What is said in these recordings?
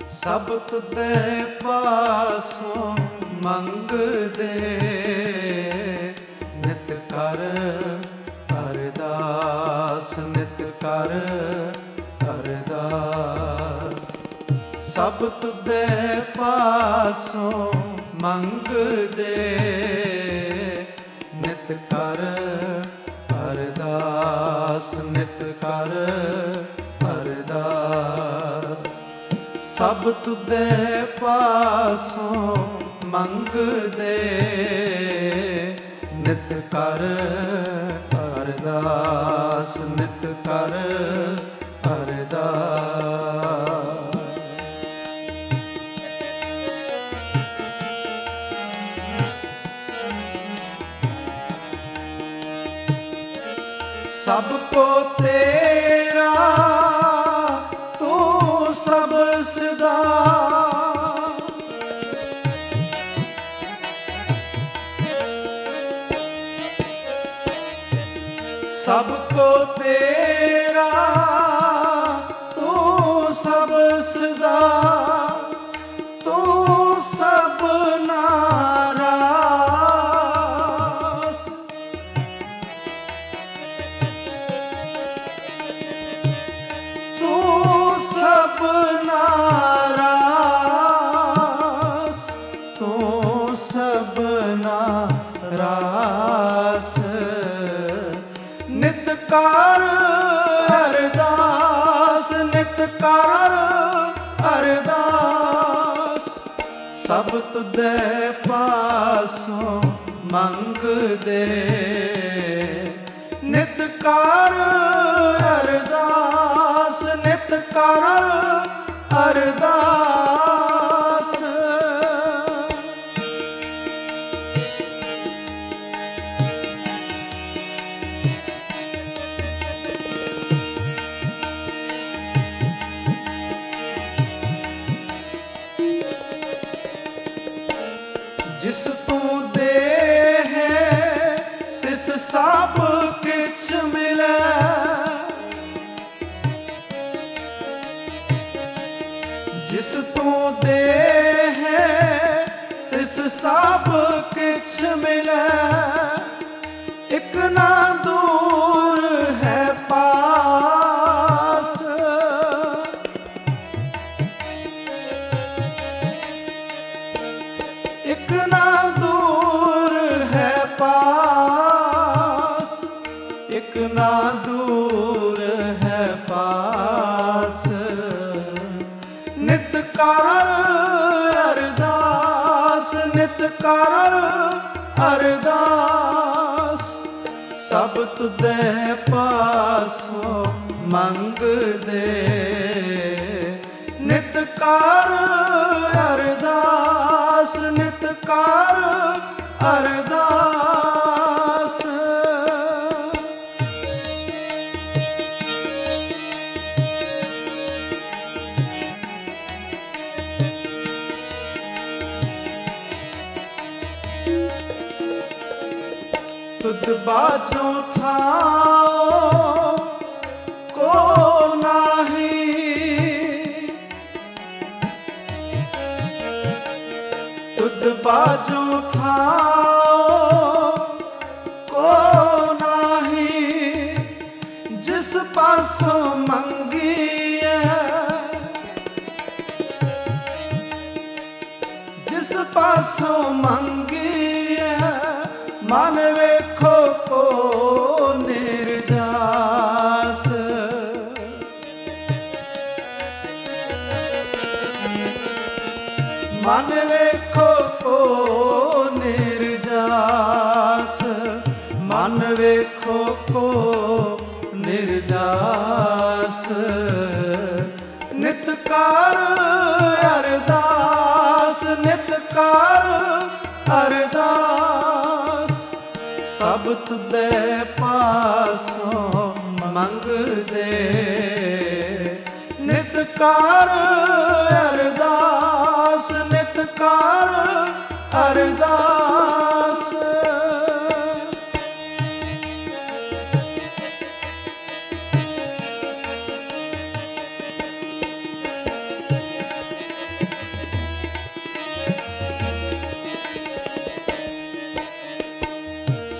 ਸਭ ਤੁਧੇ ਪਾਸੋਂ ਮੰਗਦੇ, ਨਿਤ ਕਰ ਅਰਦਾਸ, ਨਿਤ ਕਰ ਅਰਦਾਸ। ਸਭ ਤੁਧੇ ਪਾਸੋਂ ਮੰਗਦੇ, ਨਿਤ ਕਰ ਅਰਦਾਸ, ਨਿਤ ਕਰ ਅਰਦਾਸ। ਸਭ ਤੁਧੇ ਪਾਸੋਂ ਮੰਗਦੇ, ਨਿਤ ਕਰ ਅਰਦਾਸ, ਨਿਤ ਕਰ ਅਰਦਾਸ। ਸਭ ਕੋ ਤੇਰਾ ਤੂੰ ਸਭ ਸਦਾ, ਸਭ ਕੋ ਤੇਰਾ ਤੂੰ ਸਭ ਸਦਾ, ਤੂੰ ਸਭਨਾ ਰਾਸ। ਤੂੰ ਸਭਨਾ ਰਾਸ, ਤੂੰ ਸਭਨਾ ਰਾਸ। ਨਿਤ ਕਰ ਅਰਦਾਸ, ਨਿਤ ਕਰ ਅਰਦਾਸ। ਸਭ ਤੁਧੇ ਪਾਸੋਂ ਮੰਗਦੇ, ਨਿਤ ਕਰ ਅਰਦਾਸ, ਨਿਤ ਕਰ ਅਰਦਾਸ। ਜਿਸ ਤੂੰ ਦੇਹ ਤਿਸ ਸਭ ਕਿਛ ਮਿਲੈ, ਜਿਸ ਤੂੰ ਦੇਹ ਤਿਸ ਸਭ ਕਿਛ ਮਿਲੈ। ਇਕ ਨਾ ਦੂਰ ਹੈ ਪਾਸ, ਇਕ ਨਾ ਦੂਰ ਹੈ ਪਾਸ, ਇਕ ਨਾ ਦੂਰ ਹੈ ਪਾਸ। ਨਿਤ ਕਰ ਅਰਦਾਸ, ਨਿਤ ਕਰ ਅਰਦਾਸ। ਸਭ ਤੁਧੇ ਪਾਸੋਂ ਮੰਗਦੇ, ਨਿਤ ਕਰ ਅਰਦਾਸ, ਨਿਤ ਕਰ ਅਰਦਾਸ। ਤੁਧ ਬਾਝੋਂ ਥਾਂ ਕੋ ਨਾਹੀ, ਤੁਧ ਬਾਝੋਂ ਥਾਂ ਕੋ ਨਾਹੀ। ਜਿਸ ਪਾਸੋਂ ਮੰਗੀਐ, ਜਿਸ ਪਾਸੋਂ ਮੰਗੀਐ। ਮਨ ਵੇਖੋ ਕੋ ਨਿਰਜਾਸ, ਮਨ ਵੇਖੋ ਕੋ ਨਿਰਜਾਸ, ਮਨ ਵੇਖੋ ਕੋ ਨਿਰਜਾਸ। ਨਿਤ ਕਰ ਅਰਦਾਸ, ਨਿਤ ਕਰ ਅਰਦਾਸ। ਸਭ ਤੁਧੇ ਪਾਸੋਂ ਮੰਗਦੇ, ਨਿਤ ਕਰ ਅਰਦਾਸ, ਨਿਤ ਕਰ ਅਰਦਾਸ।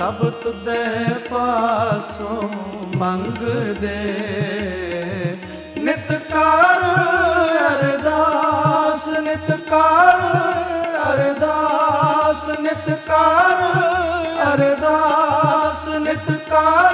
ਸਭ ਤੁਧੈ ਪਾਸੋਂ ਮੰਗਦੇ। ਨਿਤ ਕਰ ਅਰਦਾਸ, ਨਿਤ ਕਰ ਅਰਦਾਸ, ਨਿਤ ਕਰ ਅਰਦਾਸ, ਨਿਤ ਕਰ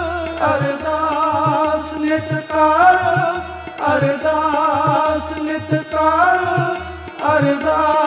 ਅਰਦਾਸ, ਨਿਤ ਕਰ ਅਰਦਾਸ, ਨਿਤ ਕਰ ਅਰਦਾਸ।